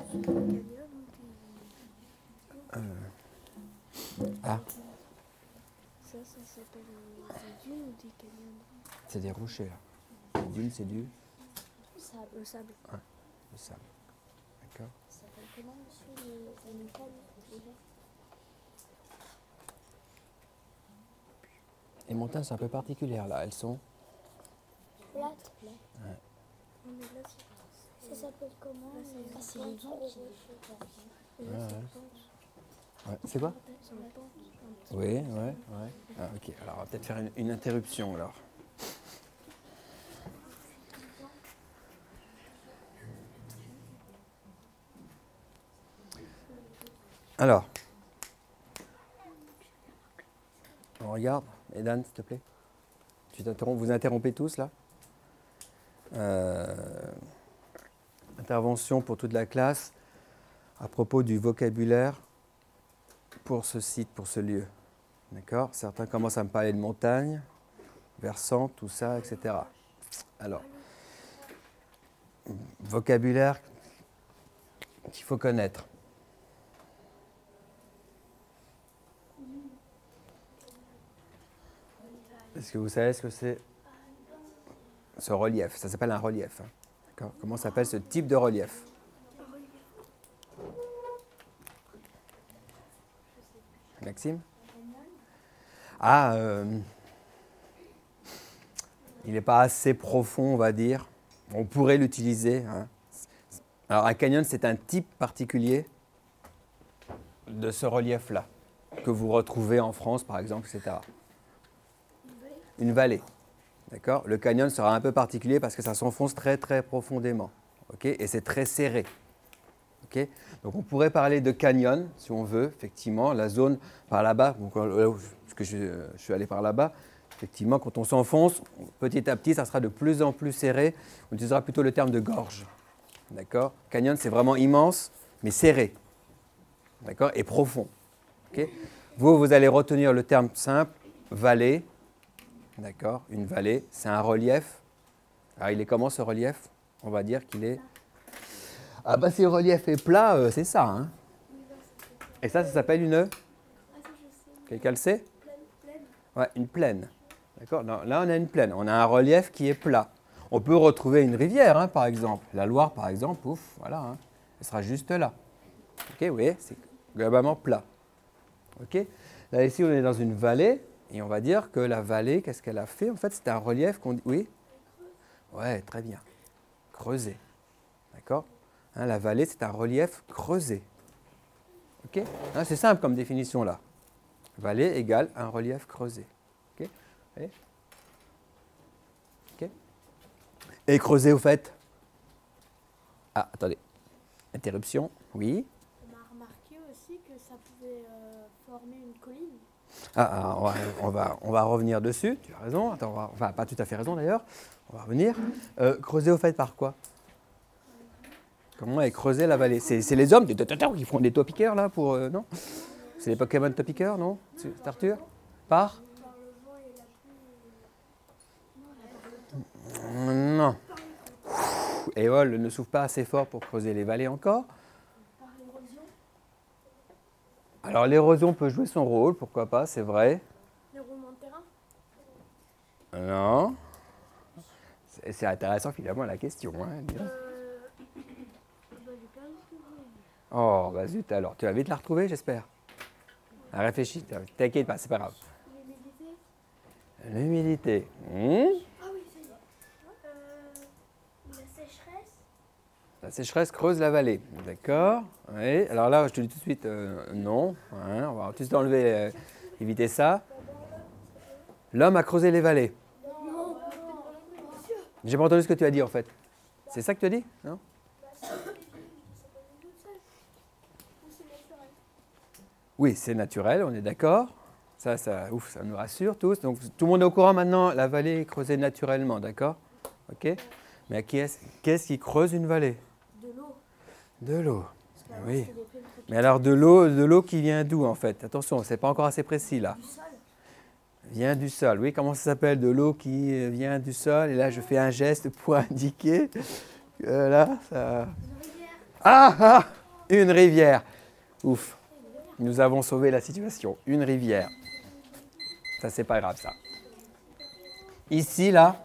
Ah, Ça s'appelle des dunes ou des canyons? c'est des rochers là. Les dunes, c'est du Le sable. le sable. D'accord. Ça s'appelle comment, monsieur, les montagnes déjà? Les montagnes sont un peu particulières là. Elles sont. Plate. Ouais. Mais là, ça s'appelle comment? C'est les pentes. Ouais. C'est quoi? Oui, ouais. Ah, ok. Alors on va peut-être faire une interruption alors. Alors, on regarde. Edan, s'il te plaît. Vous interrompez tous là. Intervention pour toute la classe à propos du vocabulaire pour ce site, pour ce lieu. D'accord? Certains commencent à me parler de montagne, versant, tout ça, etc. Alors, vocabulaire qu'il faut connaître. Est-ce que vous savez ce que c'est ce relief? Ça s'appelle un relief. Hein. D'accord? Comment s'appelle ce type de relief? Maxime? Ah, il n'est pas assez profond, on va dire. On pourrait l'utiliser. Hein. Alors, un canyon, c'est un type particulier de ce relief-là, que vous retrouvez en France, par exemple, etc. Une vallée. D'accord? Le canyon sera un peu particulier parce que ça s'enfonce très, très profondément. Okay? Et c'est très serré. Okay? Donc, on pourrait parler de canyon, si on veut, effectivement. La zone par là-bas, parce que je suis allé par là-bas, effectivement, quand on s'enfonce, petit à petit, ça sera de plus en plus serré. On utilisera plutôt le terme de gorge. D'accord? Canyon, c'est vraiment immense, mais serré. D'accord? Et profond. Okay? Vous allez retenir le terme simple, vallée. D'accord? Une vallée, c'est un relief. Alors, il est comment ce relief? On va dire qu'il est... Ah bah si le relief est plat, c'est ça. Hein? Et ça s'appelle une... Quelqu'un le sait? Ouais, une plaine. D'accord? Là, on a une plaine. On a un relief qui est plat. On peut retrouver une rivière, hein, par exemple. La Loire, par exemple, ouf, voilà. Hein. Elle sera juste là. Ok, vous voyez, c'est globalement plat. Ok? Là, ici, on est dans une vallée. Et on va dire que la vallée, qu'est-ce qu'elle a fait? En fait, c'est un relief qu'on dit... Oui? Ouais, très bien. Creusé. D'accord? Hein, la vallée, c'est un relief creusé. Ok? Hein, c'est simple comme définition, là. Vallée égale un relief creusé. Ok? Allez. Ok? Et creusé, au fait? Ah, attendez. Interruption. Oui? On a remarqué aussi que ça pouvait former une colline. On va revenir dessus, tu as raison. Attends, enfin, pas tout à fait raison d'ailleurs. On va revenir. Creuser au fait par quoi? Comment est creusée la vallée? C'est les hommes qui font des topiqueurs là pour. Non? C'est les Pokémon topiqueurs, non? C'est Arthur? Par? Non. Et Hall ne souffle pas assez fort pour creuser les vallées encore. Par l'érosion. Alors l'érosion peut jouer son rôle, pourquoi pas, c'est vrai. Les roulements de terrain. Non. C'est intéressant finalement la question. Hein. Oh, bah zut alors. Tu vas vite la retrouver, j'espère. Réfléchis, t'inquiète pas, c'est pas grave. L'humidité. Ah oui, c'est ça. La sécheresse. La sécheresse creuse la vallée. D'accord. Oui. Alors là, je te dis tout de suite non. Hein, on va tout de suite enlever, éviter ça. L'homme a creusé les vallées. Non. J'ai pas entendu ce que tu as dit en fait. C'est ça que tu as dit? Non? Oui, c'est naturel, on est d'accord. Ça nous rassure tous. Donc tout le monde est au courant maintenant, la vallée est creusée naturellement, d'accord? Ok? Mais qu'est-ce qui creuse une vallée? De l'eau. De l'eau. Oui. Mais alors de l'eau qui vient d'où en fait? Attention, c'est pas encore assez précis là. Du sol. Vient du sol. Oui, comment ça s'appelle? De l'eau qui vient du sol. Et là, je fais un geste pour indiquer que là, ça. Une rivière. Ah! Une rivière. Ouf. Nous avons sauvé la situation. Une rivière. Ça, c'est pas grave, ça. Ici, là,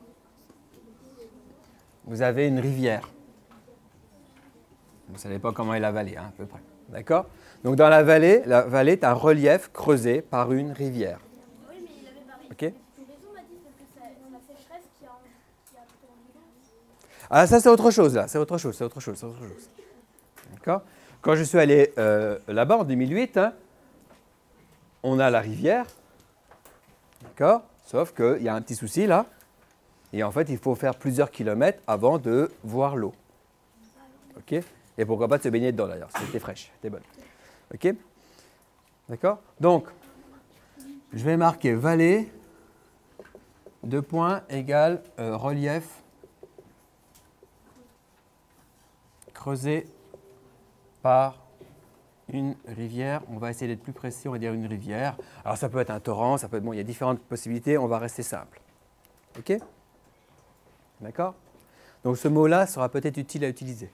vous avez une rivière. Vous ne savez pas comment est la vallée, hein, à peu près. D'accord? Donc, dans la vallée est un relief creusé par une rivière. Oui, mais il avait parlé. OK? Raison m'a dit que c'est la sécheresse qui a tourné. Ah, ça, c'est autre chose, là. C'est autre chose. D'accord? Quand je suis allé là-bas, en 2008, hein, on a la rivière. D'accord? Sauf qu'il y a un petit souci, là. Et en fait, il faut faire plusieurs kilomètres avant de voir l'eau. OK? Et pourquoi pas de se baigner dedans, d'ailleurs. C'était fraîche, c'était bonne. OK? D'accord? Donc, je vais marquer vallée, 2 points, égale relief creusé par une rivière. On va essayer d'être plus précis, on va dire une rivière. Alors, ça peut être un torrent, ça peut être... Bon, il y a différentes possibilités, on va rester simple. OK? D'accord? Donc, ce mot-là sera peut-être utile à utiliser.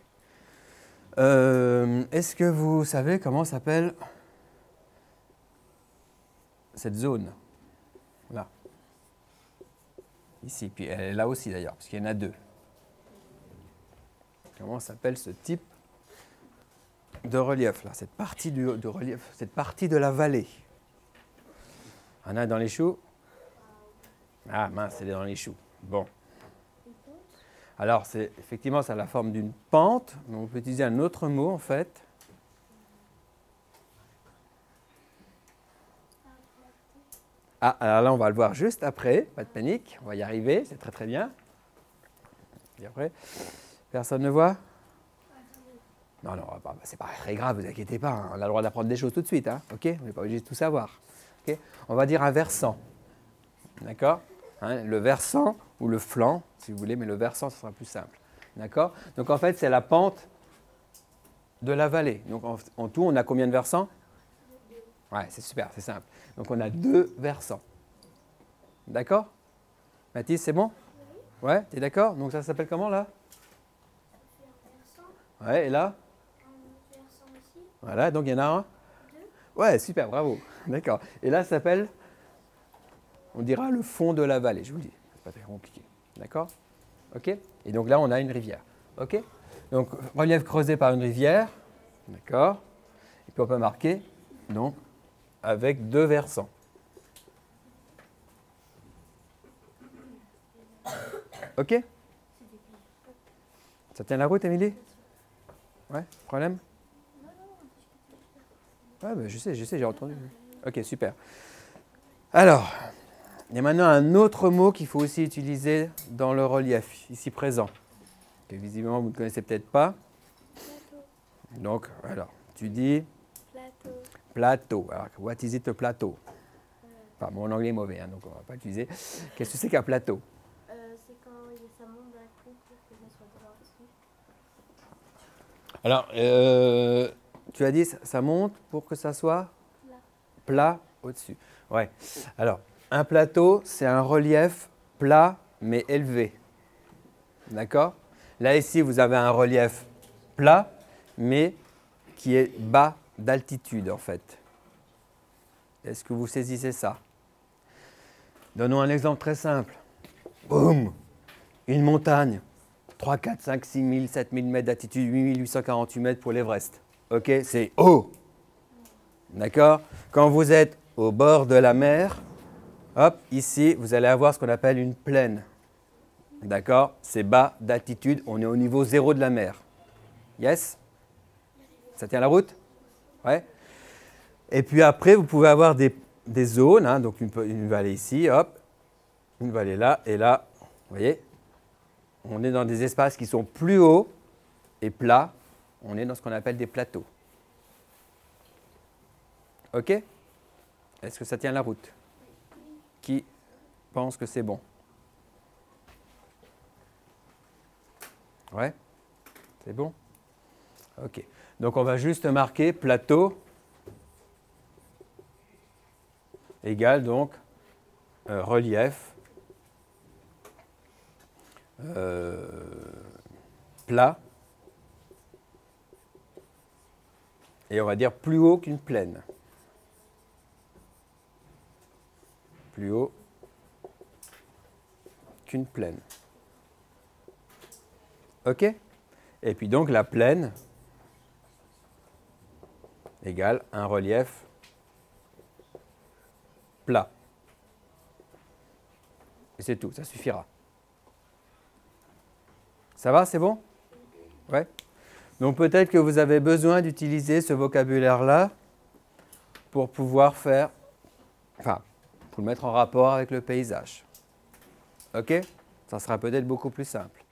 Est-ce que vous savez comment s'appelle cette zone? Là. Ici, puis elle est là aussi d'ailleurs, parce qu'il y en a 2. Comment s'appelle ce type de relief là, cette partie de relief, cette partie de la vallée? On a dans les choux? Ah mince, elle est dans les choux. Bon. Alors, effectivement, ça a la forme d'une pente, mais on peut utiliser un autre mot en fait. Ah, alors là, on va le voir juste après, pas de panique, on va y arriver, c'est très très bien. Et après, personne ne voit? Non, c'est pas très grave, vous inquiétez pas, hein, on a le droit d'apprendre des choses tout de suite, hein, ok? On n'est pas obligé de tout savoir. Okay? On va dire un versant, d'accord? Hein, le versant ou le flanc, si vous voulez, mais le versant, ce sera plus simple, d'accord? Donc en fait, c'est la pente de la vallée. Donc en tout, on a combien de versants? Ouais, c'est super, c'est simple. Donc on a 2 versants. D'accord? Mathis, c'est bon? Ouais, tu es d'accord? Donc ça s'appelle comment là? Ouais, et là? Voilà, donc il y en a un? Ouais, super, bravo. D'accord. Et là, ça s'appelle, on dira le fond de la vallée, je vous le dis. C'est pas très compliqué. D'accord? Ok? Et donc là, on a une rivière. Ok? Donc, relief creusé par une rivière. D'accord? Et puis on peut marquer, donc, avec 2 versants. Ok? Ça tient la route, Émilie? Ouais, problème? Ouais, bah, je sais, j'ai entendu. Ok, super. Alors, il y a maintenant un autre mot qu'il faut aussi utiliser dans le relief, ici présent, que visiblement vous ne connaissez peut-être pas. Plateau. Donc, alors, tu dis plateau. Plateau. Alors, what is it a plateau? Enfin, mon anglais est mauvais, hein, donc on ne va pas l'utiliser. Qu'est-ce que c'est qu'un plateau? C'est quand ça monte d'un coup pour que ça soit droit dessus. Alors, tu as dit ça monte pour que ça soit plat au-dessus. Ouais. Alors, un plateau, c'est un relief plat mais élevé. D'accord? Là, ici, vous avez un relief plat mais qui est bas d'altitude, en fait. Est-ce que vous saisissez ça? Donnons un exemple très simple. Boum! Une montagne. 3, 4, 5, 6 000, 7 000 mètres d'altitude, 8 848 mètres pour l'Everest. Ok? C'est haut. D'accord? Quand vous êtes au bord de la mer, hop, ici, vous allez avoir ce qu'on appelle une plaine. D'accord? C'est bas d'altitude, on est au niveau 0 de la mer. Yes? Ça tient la route? Ouais. Et puis après, vous pouvez avoir des zones, hein, donc une vallée ici, hop, une vallée là, et là, vous voyez, on est dans des espaces qui sont plus hauts et plats, on est dans ce qu'on appelle des plateaux. Ok? Est-ce que ça tient la route? Qui pense que c'est bon? Ouais? C'est bon? Ok. Donc on va juste marquer plateau égale donc relief plat Et on va dire plus haut qu'une plaine. Plus haut qu'une plaine. OK? Et puis donc la plaine égale un relief plat. Et c'est tout, ça suffira. Ça va, c'est bon? Ouais. Donc peut-être que vous avez besoin d'utiliser ce vocabulaire-là pour pouvoir faire, enfin, pour le mettre en rapport avec le paysage. OK? Ça sera peut-être beaucoup plus simple.